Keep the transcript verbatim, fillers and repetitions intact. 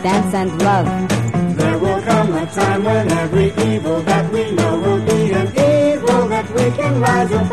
dance and love. There will come a time when every evil that we know will be an evil that we can rise above.